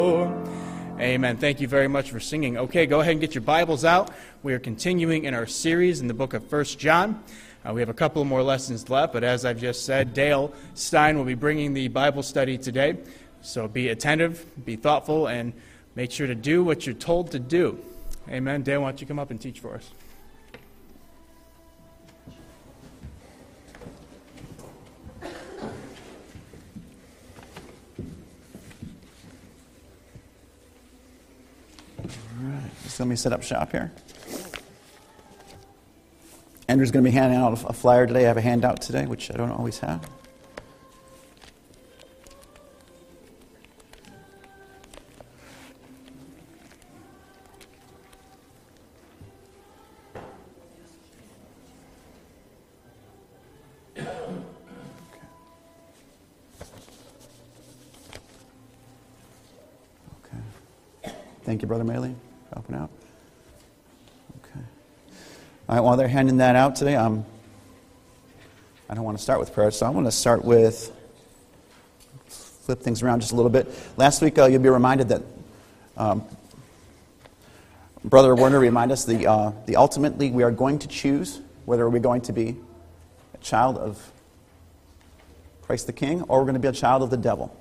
Amen. Thank you very much for singing. Okay, go ahead and get your Bibles out. We are continuing in our series in the book of 1 John. We have a couple more lessons left, but as I've just said, Dale Stein will be bringing the Bible study today. So be attentive, be thoughtful, and make sure to do what you're told to do. Amen. Dale, why don't you come up and teach for us? Just let me set up shop here. Andrew's going to be handing out a flyer today. I have a handout today, which I don't always have. Okay. Thank you, Brother Maley. Helping out. Okay. All right, while they're handing that out today, I don't want to start with prayer, so I want to start with, flip things around just a little bit. Last week, you'll be reminded that Brother Werner reminded us the ultimately we are going to choose whether we're going to be a child of Christ the King or we're going to be a child of the devil.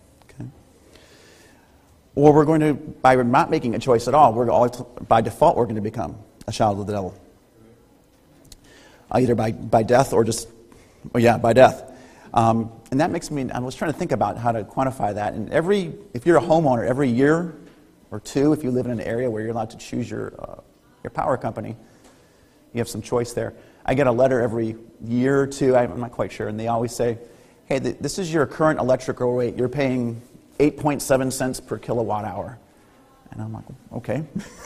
Or we're going to, by not making a choice at all, by default we're going to become a child of the devil. Either by death or by death. And that makes me, I was trying to think about how to quantify that. And if you're a homeowner, every year or two, if you live in an area where you're allowed to choose your power company, you have some choice there. I get a letter every year or two, I'm not quite sure, and they always say, hey, this is your current electrical rate. You're paying 8.7 cents per kilowatt hour. And I'm like, okay.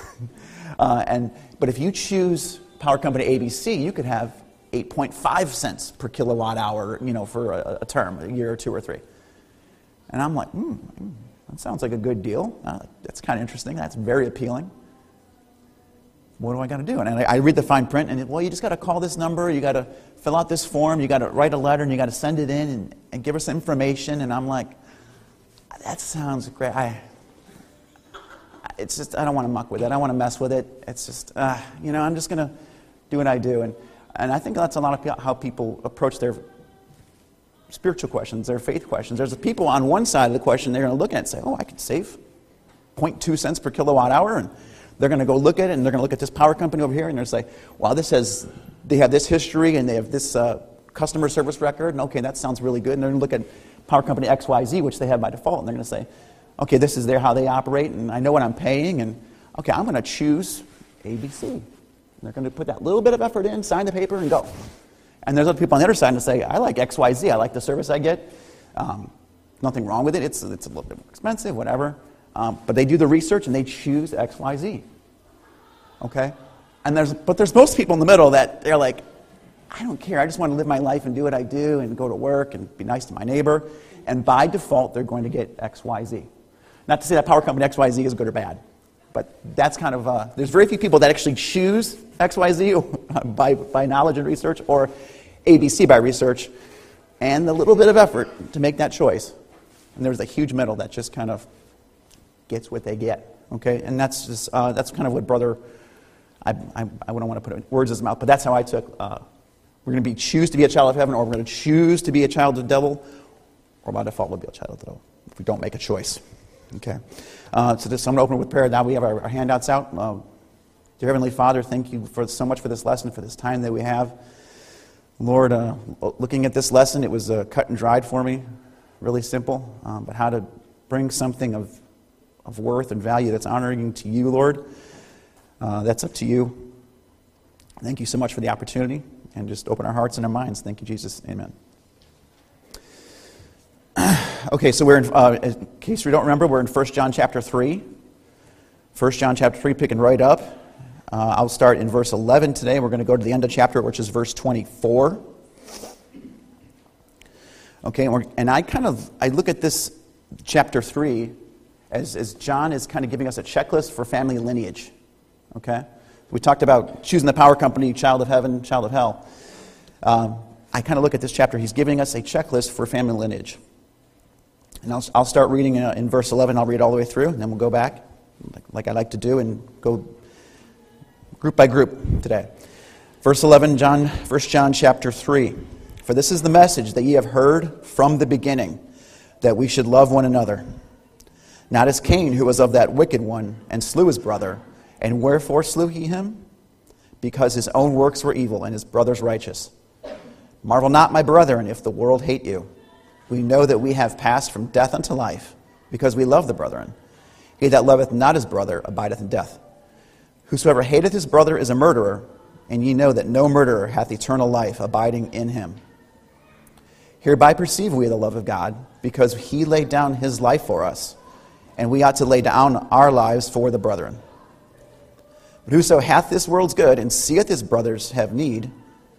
But if you choose power company ABC, you could have 8.5 cents per kilowatt hour, for a term, a year or two or three. And I'm like, that sounds like a good deal. That's kind of interesting. That's very appealing. What do I got to do? And I read the fine print, and you just got to call this number, you got to fill out this form, you got to write a letter, and you got to send it in and give us information. And I'm like, that sounds great. I don't want to muck with it. I don't want to mess with it. It's just, I'm just going to do what I do. And I think that's a lot of how people approach their spiritual questions, their faith questions. There's people on one side of the question they're going to look at it and say, I could save 0.2 cents per kilowatt hour. And they're going to go look at it, and they're going to look at this power company over here, and they're going to say, well, they have this history, and they have this customer service record, and okay, that sounds really good. And they're going to look at power company XYZ, which they have by default, and they're going to say, okay, this is how they operate, and I know what I'm paying, and okay, I'm going to choose ABC. And they're going to put that little bit of effort in, sign the paper, and go. And there's other people on the other side that say, I like XYZ, I like the service I get. Nothing wrong with it, it's a little bit more expensive, whatever. But they do the research, and they choose XYZ. Okay? But there's most people in the middle that they're like, I don't care. I just want to live my life and do what I do and go to work and be nice to my neighbor. And by default, they're going to get XYZ. Not to say that power company XYZ is good or bad, but that's kind of, there's very few people that actually choose XYZ by knowledge and research or ABC by research and a little bit of effort to make that choice. And there's a huge middle that just kind of gets what they get. Okay? And that's just, that's kind of what I wouldn't want to put words in his mouth, but that's how I took we're going to choose to be a child of heaven, or we're going to choose to be a child of the devil, or by default we'll be a child of the devil if we don't make a choice. Okay. So I'm going to open with prayer. Now we have our handouts out. Dear Heavenly Father, thank you so much for this lesson, for this time that we have. Lord, looking at this lesson, it was cut and dried for me, really simple, but how to bring something of worth and value that's honoring to you, Lord. That's up to you. Thank you so much for the opportunity. And just open our hearts and our minds. Thank you, Jesus. Amen. Okay, so we're in case we don't remember, we're in 1 John chapter 3. 1 John chapter 3, picking right up. I'll start in verse 11 today. We're going to go to the end of chapter, which is verse 24. Okay, and I look at this chapter 3 as John is kind of giving us a checklist for family lineage. Okay? We talked about choosing the power company, child of heaven, child of hell. I kind of look at this chapter. He's giving us a checklist for family lineage. And I'll start reading in verse 11. I'll read all the way through, and then we'll go back, like I like to do, and go group by group today. Verse 11, 1 John chapter 3. For this is the message that ye have heard from the beginning, that we should love one another. Not as Cain, who was of that wicked one, and slew his brother. And wherefore slew he him? Because his own works were evil, and his brother's righteous. Marvel not, my brethren, if the world hate you. We know that we have passed from death unto life, because we love the brethren. He that loveth not his brother abideth in death. Whosoever hateth his brother is a murderer, and ye know that no murderer hath eternal life abiding in him. Hereby perceive we the love of God, because he laid down his life for us, and we ought to lay down our lives for the brethren. But whoso hath this world's good, and seeth his brother have need,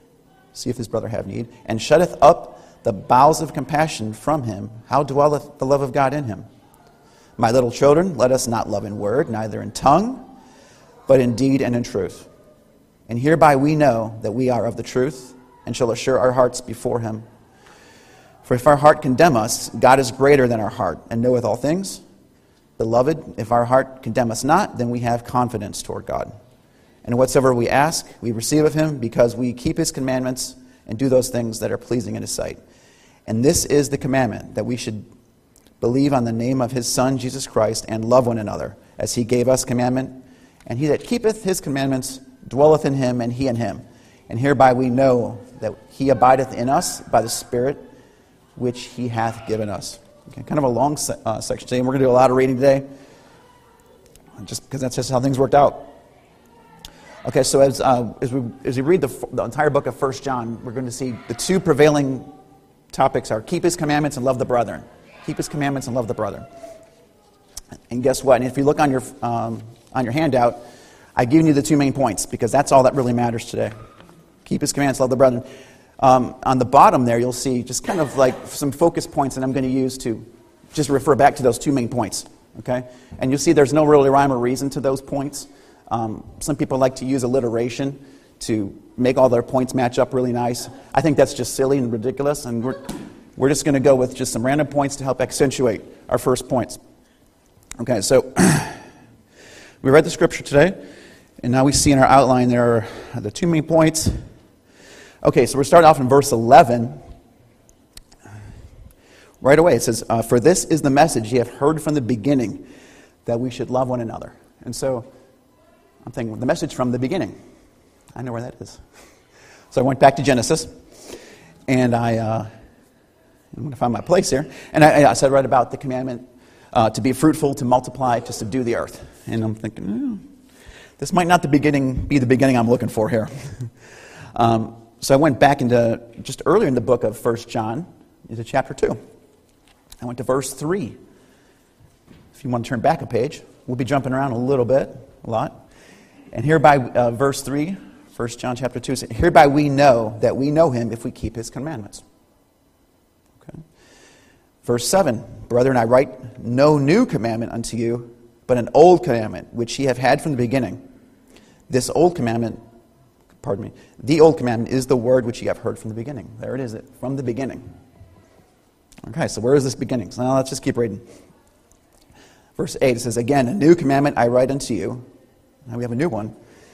and shutteth up the bowels of compassion from him, how dwelleth the love of God in him? My little children, let us not love in word, neither in tongue, but in deed and in truth. And hereby we know that we are of the truth, and shall assure our hearts before him. For if our heart condemn us, God is greater than our heart, and knoweth all things. Beloved, if our heart condemn us not, then we have confidence toward God. And whatsoever we ask, we receive of him, because we keep his commandments, and do those things that are pleasing in his sight. And this is the commandment, that we should believe on the name of his Son, Jesus Christ, and love one another, as he gave us commandment. And he that keepeth his commandments dwelleth in him, and he in him. And hereby we know that he abideth in us by the Spirit which he hath given us. Okay, kind of a long section today, and we're going to do a lot of reading today, just because that's just how things worked out. Okay, so as we read the entire book of 1 John, we're going to see the two prevailing topics are keep his commandments and love the brethren. Keep his commandments and love the brethren. And guess what? And if you look on your handout, I've given you the two main points, because that's all that really matters today. Keep his commandments, love the brethren. On the bottom there, you'll see just kind of like some focus points that I'm going to use to just refer back to those two main points. Okay? And you'll see there's no really rhyme or reason to those points. Some people like to use alliteration to make all their points match up really nice. I think that's just silly and ridiculous, and we're just going to go with just some random points to help accentuate our first points. Okay, so we read the scripture today, and now we see in our outline there are the two main points. Okay, so we're starting off in verse 11. Right away it says, for this is the message ye have heard from the beginning, that we should love one another. And so I'm thinking, the message from the beginning. I know where that is. So I went back to Genesis, and I'm going to find my place here. And I said right about the commandment to be fruitful, to multiply, to subdue the earth. And I'm thinking, this might not be the beginning I'm looking for here. So I went back into, just earlier in the book of 1 John, into chapter 2. I went to verse 3. If you want to turn back a page, we'll be jumping around a lot. And hereby, verse 3, 1 John chapter 2, says, hereby we know that we know him if we keep his commandments. Okay. Verse 7, brethren, I write no new commandment unto you, but an old commandment, which ye have had from the beginning. The old commandment is the word which ye have heard from the beginning. There it is, from the beginning. Okay, so where is this beginning? So now let's just keep reading. Verse 8, it says, again, a new commandment I write unto you. Now we have a new one.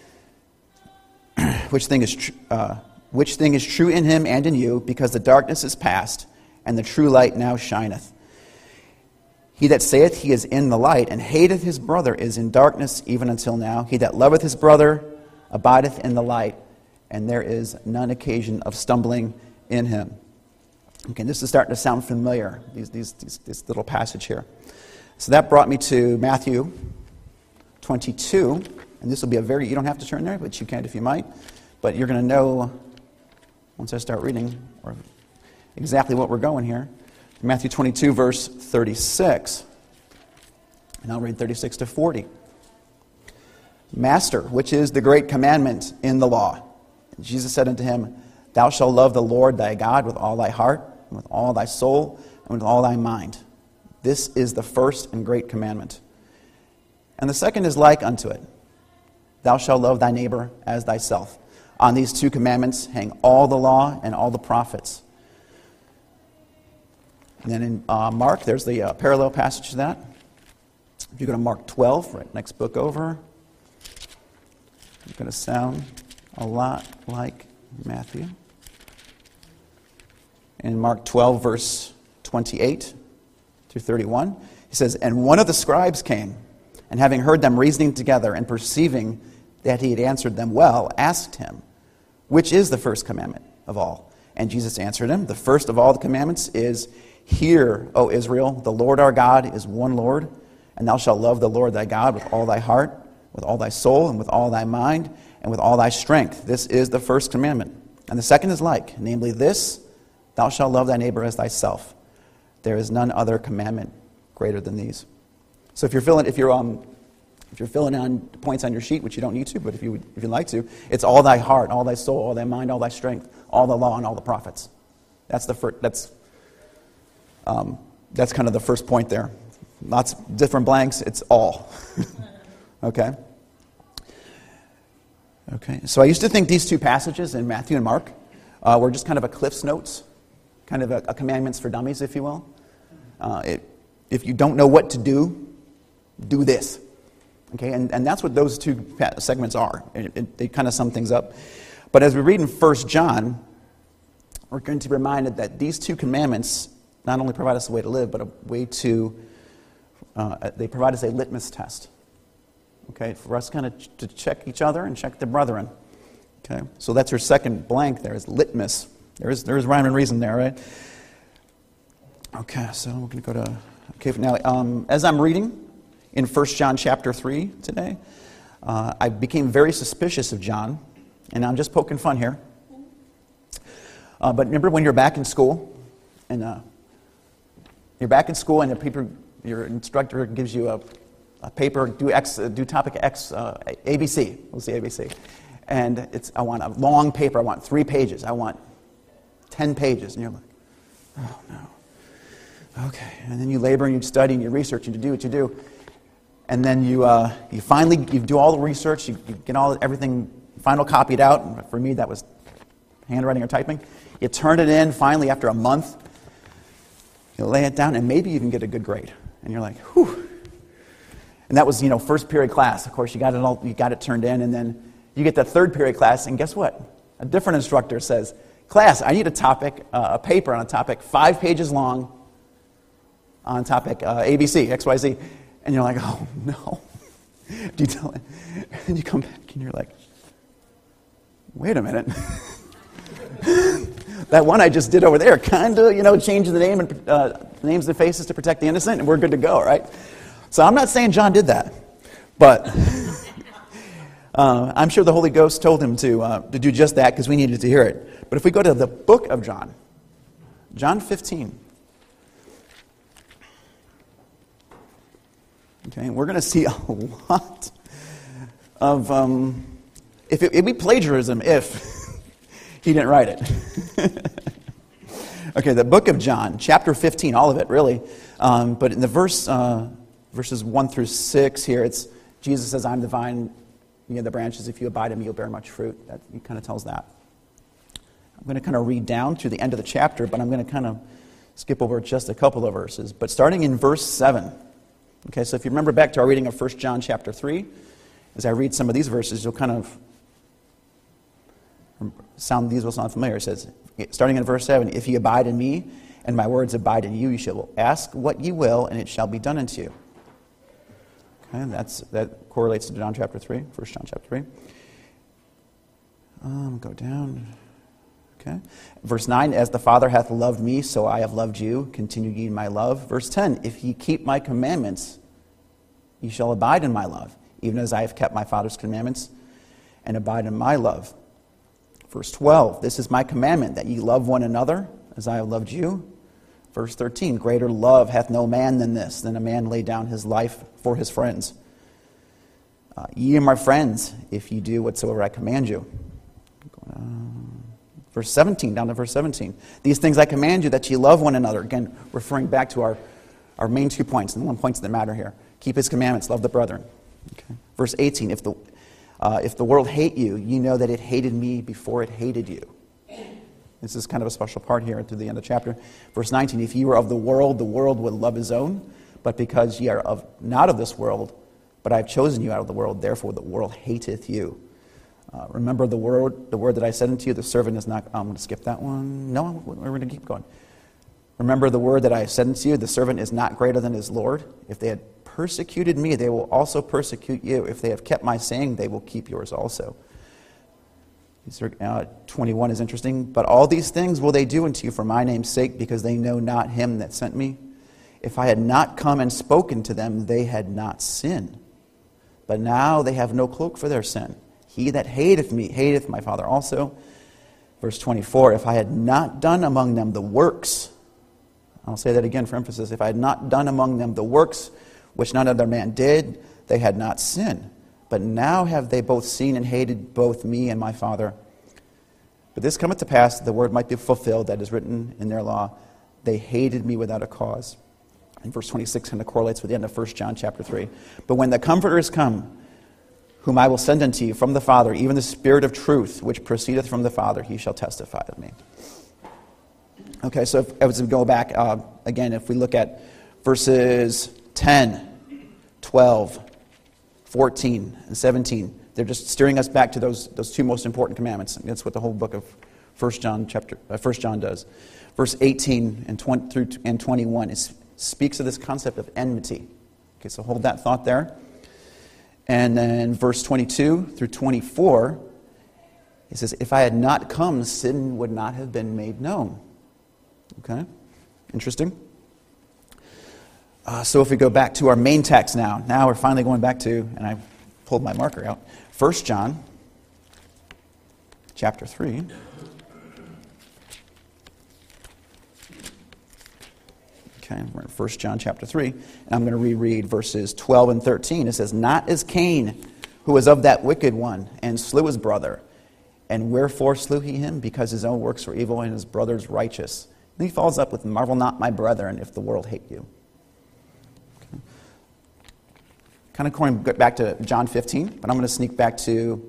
Which thing is true in him and in you, because the darkness is past, and the true light now shineth. He that saith he is in the light, and hateth his brother, is in darkness even until now. He that loveth his brother abideth in the light, and there is none occasion of stumbling in him. Okay, this is starting to sound familiar, this little passage here. So that brought me to Matthew 22, and this will be you don't have to turn there, but you can if you might. But you're going to know, once I start reading, or exactly what we're going here. Matthew 22, verse 36. And I'll read 36 to 40. Master, which is the great commandment in the law? And Jesus said unto him, thou shalt love the Lord thy God with all thy heart, and with all thy soul, and with all thy mind. This is the first and great commandment. And the second is like unto it. Thou shalt love thy neighbor as thyself. On these two commandments hang all the law and all the prophets. And then in Mark, there's the parallel passage to that. If you go to Mark 12, right next book over, it's going to sound a lot like Matthew. In Mark 12, verse 28 through 31, he says, "And one of the scribes came, and having heard them reasoning together, and perceiving that he had answered them well, asked him, 'Which is the first commandment of all?' And Jesus answered him, 'The first of all the commandments is, Hear, O Israel, the Lord our God is one Lord, and thou shalt love the Lord thy God with all thy heart, with all thy soul, and with all thy mind, and with all thy strength. This is the first commandment. And the second is like, namely this, thou shalt love thy neighbor as thyself. There is none other commandment greater than these.'" So if you're filling on points on your sheet, which you don't need to, but if you'd like to, it's all thy heart, all thy soul, all thy mind, all thy strength, all the law, and all the prophets. That's kind of the first point there. Lots of different blanks. It's all. Okay. So I used to think these two passages in Matthew and Mark were just kind of a Cliff's Notes, kind of a commandments for dummies, if you will. If you don't know what to do, do this. Okay, and that's what those two segments are. They kind of sum things up. But as we read in 1 John, we're going to be reminded that these two commandments not only provide us a way to live, but a way to, they provide us a litmus test. Okay, for us kind of to check each other and check the brethren. Okay, so that's your second blank there is litmus. There's rhyme and reason there, right? Okay, so we're going to go to, now as I'm reading in 1 John chapter 3 today, I became very suspicious of John, and I'm just poking fun here. But remember when you're back in school, and your instructor gives you a paper, do topic X, ABC. We'll see ABC. And I want a long paper. I want 3 pages. I want 10 pages. And you're like, oh no. Okay. And then you labor and you study and you research and you do what you do. And then you finally do all the research. You get everything final copied out. For me, that was handwriting or typing. You turn it in finally after a month. You lay it down, and maybe you can get a good grade. And you're like, whew. And that was, first period class. Of course, you got it turned in, and then you get that third period class, and guess what? A different instructor says, "Class, I need a paper on a topic 5 pages long on topic ABC, XYZ." And you're like, oh no. Do you tell it? And you come back, and you're like, wait a minute. That one I just did over there, kind of, changing the name and names and faces to protect the innocent, and we're good to go, right? So I'm not saying John did that, but I'm sure the Holy Ghost told him to do just that because we needed to hear it. But if we go to the book of John, John 15, okay, we're going to see a lot of, it'd be plagiarism if he didn't write it. Okay, the book of John, chapter 15, all of it, really. But in the verses 1 through 6 here, it's Jesus says, "I'm the vine, you are the branches. If you abide in me, you'll bear much fruit." He kind of tells that. I'm going to kind of read down through the end of the chapter, but I'm going to kind of skip over just a couple of verses. But starting in verse 7. Okay, so if you remember back to our reading of 1 John chapter 3, as I read some of these verses, you'll kind of these will sound familiar. It says, starting in verse 7, "If ye abide in me, and my words abide in you, you shall ask what ye will, and it shall be done unto you." Okay, that correlates to John chapter 3, 1 John chapter 3. Go down. Okay. Verse 9, "As the Father hath loved me, so I have loved you. Continue ye in my love." Verse 10, "If ye keep my commandments, ye shall abide in my love, even as I have kept my Father's commandments, and abide in my love." Verse 12, "This is my commandment, that ye love one another, as I have loved you." Verse 13, "Greater love hath no man than this, than a man lay down his life for his friends. Ye are my friends, if ye do whatsoever I command you." Verse 17, down to verse 17. "These things I command you, that ye love one another." Again, referring back to our main 2 points, and the 1 points that matter here. Keep his commandments, love the brethren. Okay. Verse 18, "If the world hate you, ye know that it hated me before it hated you." This is kind of a special part here to the end of the chapter. Verse 19, if ye were of the world would love his own. But because ye are not of this world, but I have chosen you out of the world, therefore the world hateth you. Remember the word that I said unto you, the servant is not... I'm going to skip that one. No, we're going to keep going. Remember the word that I said unto you, the servant is not greater than his Lord. If they had persecuted me, they will also persecute you. If they have kept my saying, they will keep yours also. 21 is interesting. But all these things will they do unto you for my name's sake, because they know not him that sent me. If I had not come and spoken to them, they had not sinned. But now they have no cloak for their sin. He that hateth me, hateth my Father also. Verse 24, if I had not done among them the works, I'll say that again for emphasis, if I had not done among them the works which none other man did, they had not sinned. But now have they both seen and hated both me and my Father. But this cometh to pass, that the word might be fulfilled that is written in their law, they hated me without a cause. And verse 26 kind of correlates with the end of 1 John chapter 3. But when the Comforter is come, whom I will send unto you from the Father, even the Spirit of truth, which proceedeth from the Father, he shall testify of me. Okay, so as we go back, again, if we look at verses 10, 12, 14, and 17, they're just steering us back to those two most important commandments. And that's what the whole book of 1 John does. Verse 18 and 20 through and 21 speaks of this concept of enmity. Okay, so hold that thought there. And then verse 22 through 24, it says, if I had not come, sin would not have been made known. Okay, interesting. So if we go back to our main text now we're finally going back to, and I pulled my marker out, 1 John chapter 3. Okay, we're in 1 John chapter 3, and I'm going to reread verses 12 and 13. It says, not as Cain, who was of that wicked one, and slew his brother. And wherefore slew he him? Because his own works were evil, and his brother's righteous. And he follows up with, marvel not, my brethren, if the world hate you. Okay. Kind of going back to John 15, but I'm going to sneak back to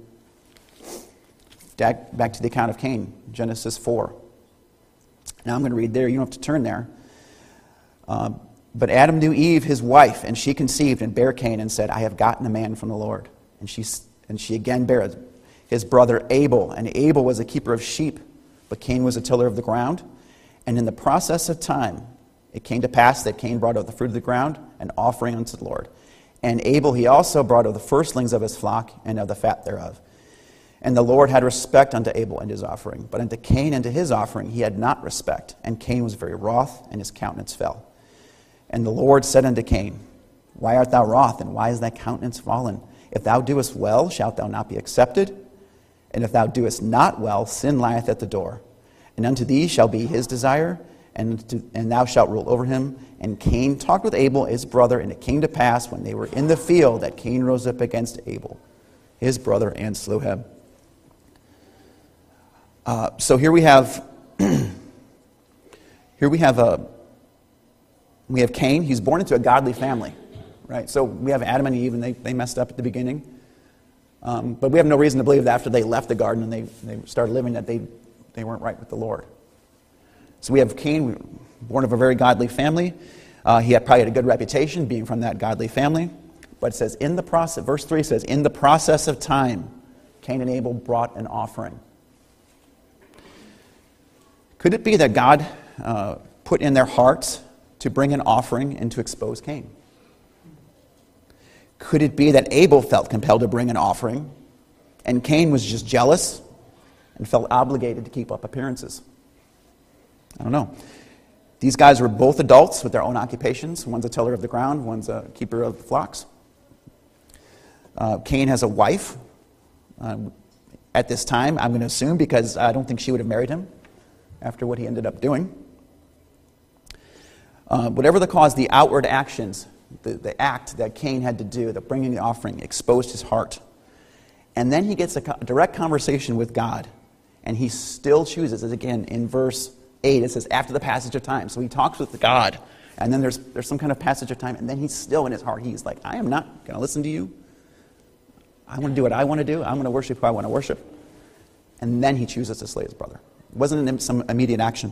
the account of Cain, Genesis 4. Now I'm going to read there. You don't have to turn there. But Adam knew Eve, his wife, and she conceived and bare Cain and said, I have gotten a man from the Lord. And she again bare his brother Abel. And Abel was a keeper of sheep, but Cain was a tiller of the ground. And in the process of time, it came to pass that Cain brought of the fruit of the ground an offering unto the Lord. And Abel he also brought of the firstlings of his flock and of the fat thereof. And the Lord had respect unto Abel and his offering. But unto Cain and to his offering he had not respect. And Cain was very wroth, and his countenance fell. And the Lord said unto Cain, why art thou wroth, and why is thy countenance fallen? If thou doest well, shalt thou not be accepted? And if thou doest not well, sin lieth at the door. And unto thee shall be his desire, and thou shalt rule over him. And Cain talked with Abel his brother, and it came to pass, when they were in the field, that Cain rose up against Abel, his brother, and slew him. So here we have Cain. He's born into a godly family, right? So we have Adam and Eve, and they messed up at the beginning. But we have no reason to believe that after they left the garden and they started living that they weren't right with the Lord. So we have Cain, born of a very godly family. He probably had a good reputation being from that godly family. But it says, in the process, verse 3 says, in the process of time, Cain and Abel brought an offering. Could it be that God put in their hearts to bring an offering and to expose Cain? Could it be that Abel felt compelled to bring an offering and Cain was just jealous and felt obligated to keep up appearances? I don't know. These guys were both adults with their own occupations. One's a tiller of the ground, one's a keeper of the flocks. Cain has a wife at this time, I'm going to assume, because I don't think she would have married him after what he ended up doing. Whatever the cause, the outward actions, the act that Cain had to do, the bringing the offering, exposed his heart. And then he gets a direct conversation with God, and he still chooses, as again in verse 8, it says, after the passage of time. So he talks with God, and then there's some kind of passage of time, and then he's still in his heart. He's like, I am not going to listen to you. I want to do what I want to do. I'm going to worship who I want to worship. And then he chooses to slay his brother. wasn't some immediate action.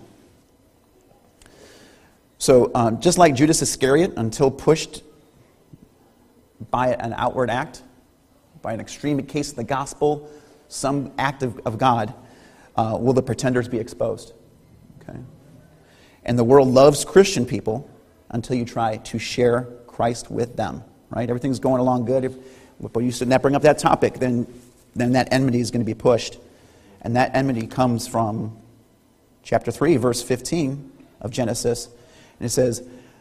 So just like Judas Iscariot, until pushed by an outward act, by an extreme case of the gospel, some act of God, will the pretenders be exposed. Okay? And the world loves Christian people until you try to share Christ with them. Right? Everything's going along good. But you should not bring up that topic, then that enmity is going to be pushed. And that enmity comes from chapter 3, verse 15 of Genesis. And it says,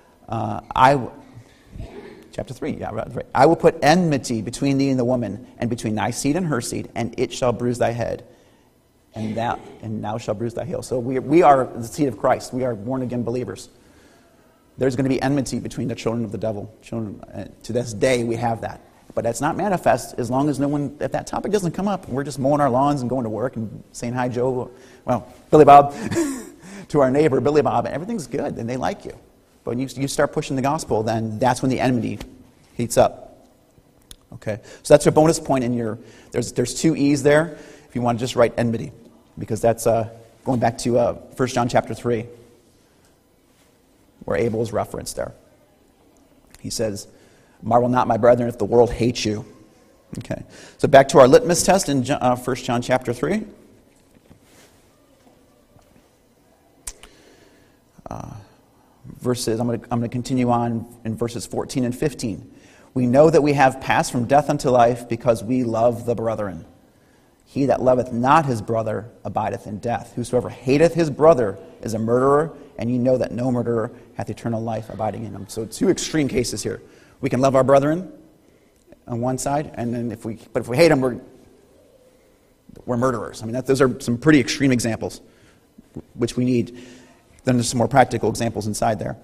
chapter 3, yeah, right. I will put enmity between thee and the woman, and between thy seed and her seed, and it shall bruise thy head, and thou shalt bruise thy heel. So we are the seed of Christ. We are born-again believers. There's going to be enmity between the children of the devil. To this day, we have that. But that's not manifest as long as if that topic doesn't come up. We're just mowing our lawns and going to work and saying hi, Joe, Billy Bob, to our neighbor, Billy Bob, and everything's good, and they like you. But when you start pushing the gospel, then that's when the enmity heats up. Okay, so that's a bonus point in your. There's 2 E's there. If you want to just write enmity, because that's going back to 1 John chapter 3, where Abel is referenced there. He says, "Marvel not, my brethren, if the world hates you." Okay, so back to our litmus test in 1 John chapter 3. I'm going to continue on in verses 14 and 15. We know that we have passed from death unto life because we love the brethren. He that loveth not his brother abideth in death. Whosoever hateth his brother is a murderer, and ye know that no murderer hath eternal life abiding in him. So 2 extreme cases here. We can love our brethren on one side, and then if we hate them, we're murderers. I mean, those are some pretty extreme examples, which we need. Then there's some more practical examples inside there.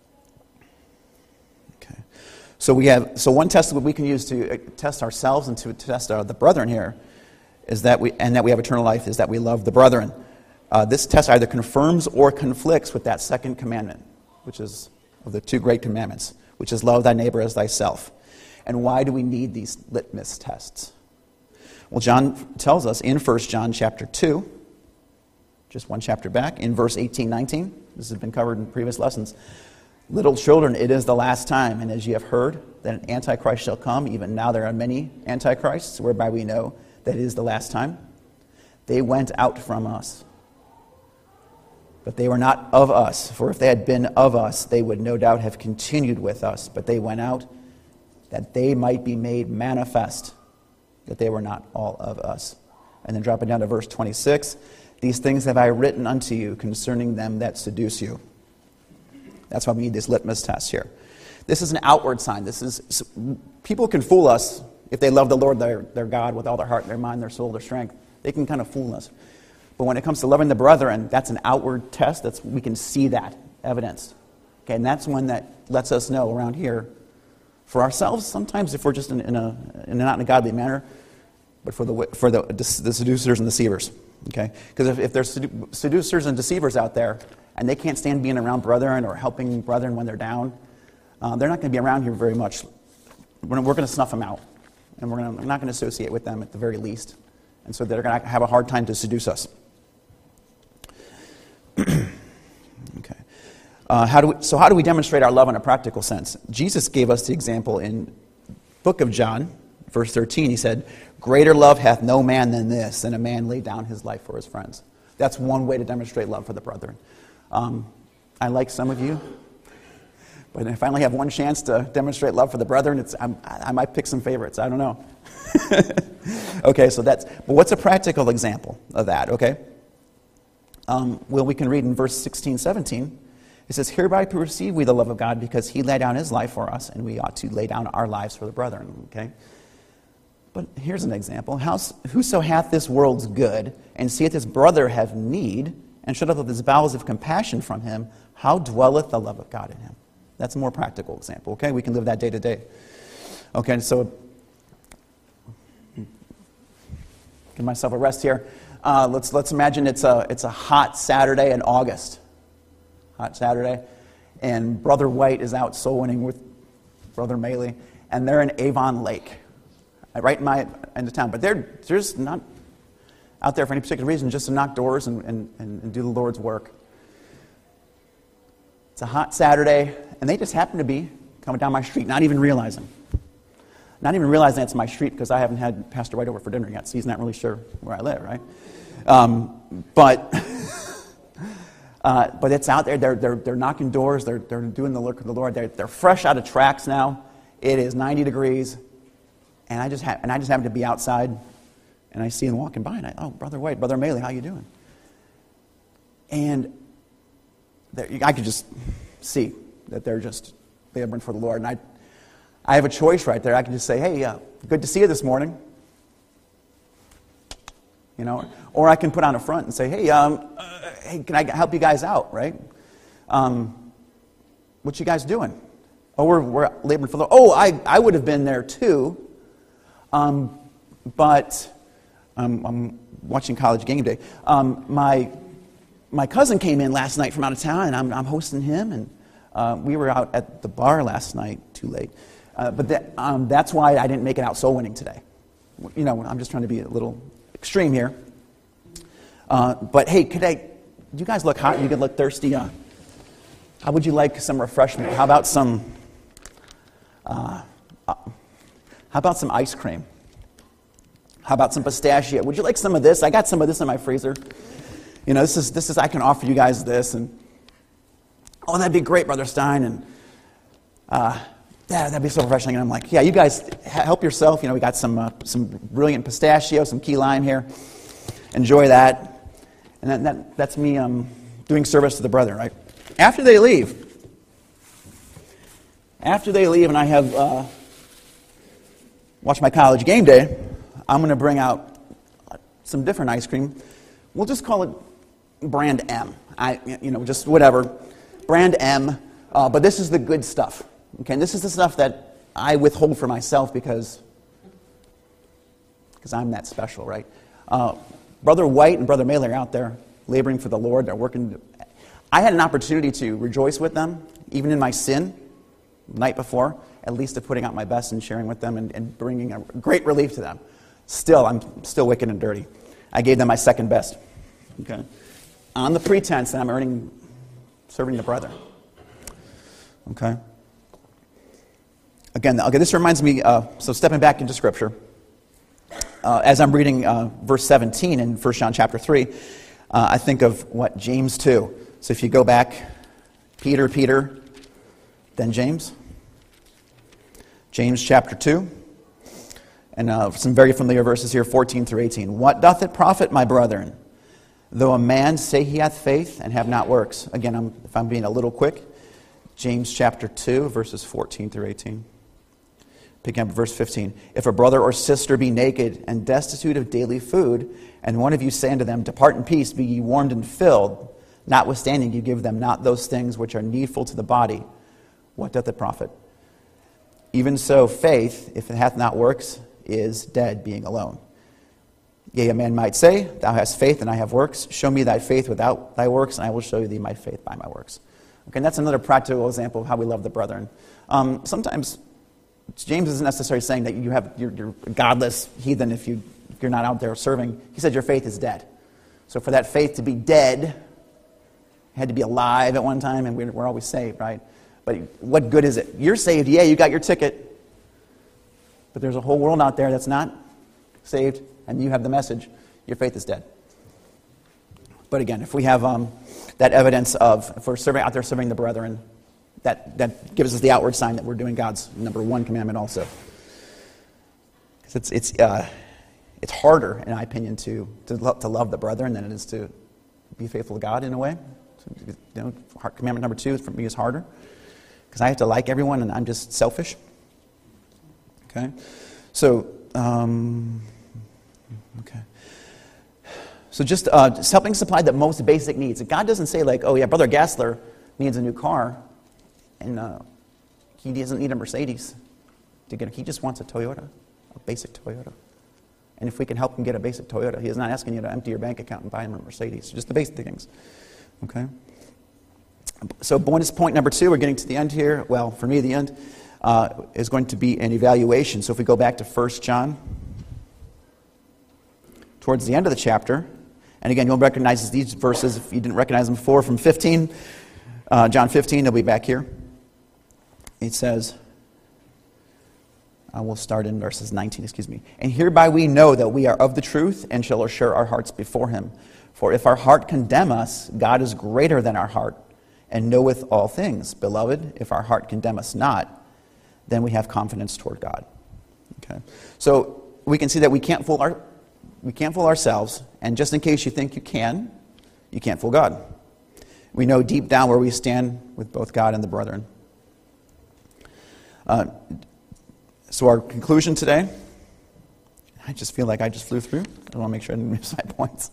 Okay, so one test that we can use to test ourselves and to test the brethren here is that we have eternal life is that we love the brethren. This test either confirms or conflicts with that second commandment, which is of the 2 great commandments, which is love thy neighbor as thyself. And why do we need these litmus tests? Well, John tells us in 1 John chapter 2, just one chapter back, in verse 18, 19. This has been covered in previous lessons. Little children, it is the last time, and as ye have heard that an antichrist shall come, even now there are many antichrists, whereby we know that it is the last time. They went out from us, but they were not of us. For if they had been of us, they would no doubt have continued with us. But they went out that they might be made manifest that they were not all of us. And then dropping down to verse 26, these things have I written unto you concerning them that seduce you. That's why we need this litmus test here. This is an outward sign. People can fool us if they love the Lord their God with all their heart, their mind, their soul, their strength. They can kind of fool us. But when it comes to loving the brethren, that's an outward test. We can see that evidence. Okay, and that's one that lets us know around here for ourselves. Sometimes if we're just not in a godly manner, but for the seducers and deceivers. Okay, because if there's seducers and deceivers out there, and they can't stand being around brethren or helping brethren when they're down, they're not going to be around here very much. We're going to snuff them out, and we're not going to associate with them at the very least. And so they're going to have a hard time to seduce us. Okay. How do we demonstrate our love in a practical sense? Jesus gave us the example in book of John, verse 13. He said, "Greater love hath no man than this, than a man lay down his life for his friends." That's one way to demonstrate love for the brethren. I like some of you, but if I only have one chance to demonstrate love for the brethren, I might pick some favorites. I don't know. Okay, but what's a practical example of that? Okay. Well, we can read in verse 16, 17. It says, "Hereby perceive we the love of God, because he laid down his life for us, and we ought to lay down our lives for the brethren." Okay. But here's an example. "Whoso hath this world's good, and seeth his brother have need, and shutteth up his bowels of compassion from him, how dwelleth the love of God in him?" That's a more practical example. Okay, we can live that day to day. Okay, so give myself a rest here. Let's imagine it's a hot Saturday in August. Hot Saturday, and Brother White is out soul winning with Brother Maley, and they're in Avon Lake, right in the town. But there's out there for any particular reason, just to knock doors and do the Lord's work. It's a hot Saturday, and they just happen to be coming down my street, not even realizing it's my street, because I haven't had Pastor White over for dinner yet, so he's not really sure where I live, right? But it's out there. They're knocking doors. They're doing the work of the Lord. They're fresh out of tracks now. It is 90 degrees, and I just happen to be outside, and I see them walking by, and Brother White, Brother Maley, how you doing? And I could just see that they're just laboring for the Lord, and I have a choice right there. I can just say, hey, good to see you this morning. You know, or I can put on a front and say, hey, can I help you guys out, right? What you guys doing? Oh, we're laboring for the Lord. Oh, I would have been there too, but I'm watching College Game Day. My cousin came in last night from out of town, and I'm hosting him, and we were out at the bar last night, too late. But that's why I didn't make it out soul winning today. You know, I'm just trying to be a little extreme here. But hey, do you guys look hot? You could look thirsty. How would you like some refreshment? How about some ice cream? How about some pistachio? Would you like some of this? I got some of this in my freezer. You know, this is I can offer you guys this, and oh, that'd be great, Brother Stein, and yeah, that'd be so refreshing. And I'm like, yeah, you guys help yourself. You know, we got some brilliant pistachio, some key lime here. Enjoy that. And that's me doing service to the brethren, right? After they leave, and I have watched my College Game Day, I'm going to bring out some different ice cream. We'll just call it Brand M. Just whatever. Brand M. But this is the good stuff. Okay, and this is the stuff that I withhold for myself because I'm that special, right? Brother White and Brother Maley are out there laboring for the Lord. They're working. I had an opportunity to rejoice with them, even in my sin, the night before, at least of putting out my best and sharing with them and bringing a great relief to them. Still, I'm still wicked and dirty. I gave them my second best, okay, on the pretense that I'm serving the brethren, okay? Again, this reminds me, so stepping back into Scripture, as I'm reading verse 17 in 1 John chapter 3, I think of what James 2. So if you go back, Peter, then James. James chapter 2. And some very familiar verses here, 14 through 18. What doth it profit, my brethren, though a man say he hath faith and have not works? Again, if I'm being a little quick, James chapter 2, verses 14 through 18. Picking up verse 15. If a brother or sister be naked and destitute of daily food, and one of you say unto them, Depart in peace, be ye warmed and filled, notwithstanding you give them not those things which are needful to the body, what doth it profit? Even so, faith, if it hath not works, is dead, being alone. Yea, a man might say, Thou hast faith, and I have works. Show me thy faith without thy works, and I will show thee my faith by my works. Okay, and that's another practical example of how we love the brethren. Sometimes James isn't necessarily saying that you're a godless heathen if you're not out there serving. He said your faith is dead. So for that faith to be dead, it had to be alive at one time, and we're always saved, right? But what good is it? You're saved, yeah, you got your ticket. But there's a whole world out there that's not saved, and you have the message. Your faith is dead. But again, if we have that evidence of, if we're out there serving the brethren, that gives us the outward sign that we're doing God's number one commandment also. Because it's harder, in my opinion, to love the brethren than it is to be faithful to God in a way. So, commandment number 2 for me is harder because I have to like everyone and I'm just selfish. Okay, so So just helping supply the most basic needs. God doesn't say like, oh yeah, Brother Gassler needs a new car, and he doesn't need a Mercedes to get. He just wants a Toyota, a basic Toyota. And if we can help him get a basic Toyota, he is not asking you to empty your bank account and buy him a Mercedes. Just the basic things. Okay. So bonus point number 2, we're getting to the end here. Well, for me, the end is going to be an evaluation. So if we go back to 1 John towards the end of the chapter. And again, you'll recognize these verses if you didn't recognize them before from 15. John 15, they'll be back here. It says, we'll start in verses 19, And hereby we know that we are of the truth and shall assure our hearts before him. For if our heart condemn us, God is greater than our heart and knoweth all things. Beloved, if our heart condemn us not, then we have confidence toward God. Okay, so we can see that we can't fool ourselves, and just in case you think you can't fool God. We know deep down where we stand with both God and the brethren. So our conclusion today, I just feel like I just flew through. I want to make sure I didn't miss my points.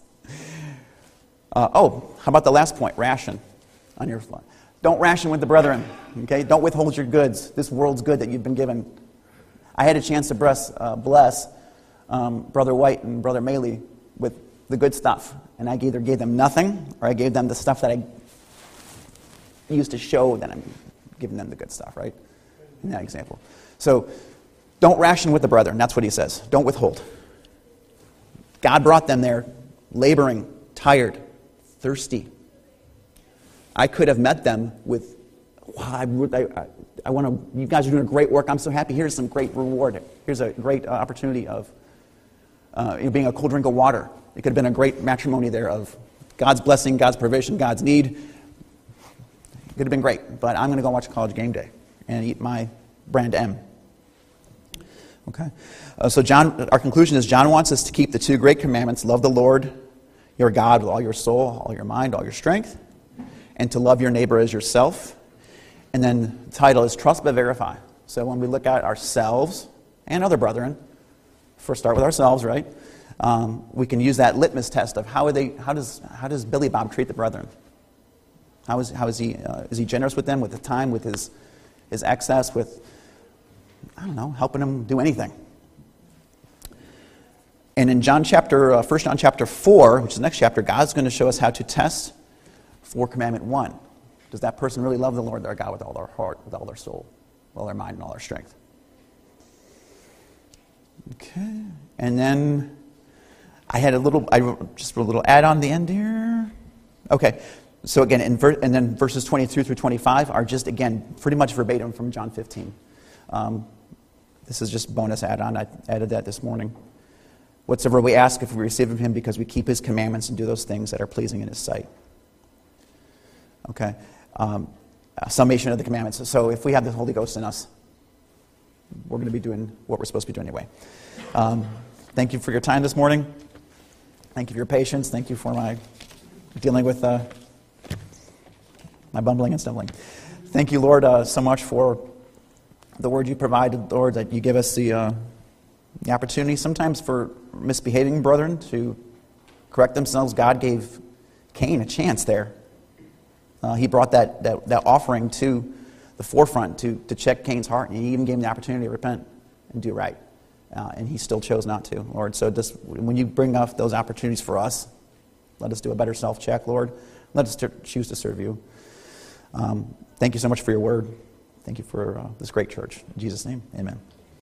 How about the last point, ration on your slide. Don't ration with the brethren, okay? Don't withhold your goods, this world's good that you've been given. I had a chance to bless Brother White and Brother Maley with the good stuff, and I either gave them nothing or I gave them the stuff that I used to show that I'm giving them the good stuff, right? In that example. So, don't ration with the brethren. That's what he says. Don't withhold. God brought them there laboring, tired, thirsty. I could have met them with, wow, I want to, you guys are doing a great work. I'm so happy. Here's some great reward. Here's a great opportunity of being a cool drink of water. It could have been a great matrimony there of God's blessing, God's provision, God's need. It could have been great, but I'm going to go watch College Game Day and eat my brand M. Okay? So our conclusion is John wants us to keep the two great commandments, love the Lord, your God, with all your soul, all your mind, all your strength, and to love your neighbor as yourself. And then the title is Trust but Verify. So when we look at ourselves and other brethren, first start with ourselves, right? We can use that litmus test of how does Billy Bob treat the brethren? How is he generous with them, with the time, with his excess, with, I don't know, helping them do anything? And in 1 John chapter 4, which is the next chapter, God's going to show us how to test for commandment 1. Does that person really love the Lord their God with all their heart, with all their soul, with all their mind, and all their strength? Okay. And then I wrote a little add on the end here. Okay. So again, and then verses 22 through 25 are just, again, pretty much verbatim from John 15. This is just bonus add-on. I added that this morning. Whatsoever we ask, if we receive of him, because we keep his commandments and do those things that are pleasing in his sight. Okay. A summation of the commandments. So if we have the Holy Ghost in us, we're going to be doing what we're supposed to be doing anyway. Thank you for your time this morning. Thank you for your patience. Thank you for my dealing with my bumbling and stumbling. Thank you, Lord, so much for the word you provided, Lord, that you give us the opportunity sometimes for misbehaving brethren to correct themselves. God gave Cain a chance there. He brought that offering to the forefront to check Cain's heart, and he even gave him the opportunity to repent and do right. And he still chose not to, Lord. So when you bring up those opportunities for us, let us do a better self-check, Lord. Let us choose to serve you. Thank you so much for your word. Thank you for this great church. In Jesus' name, amen.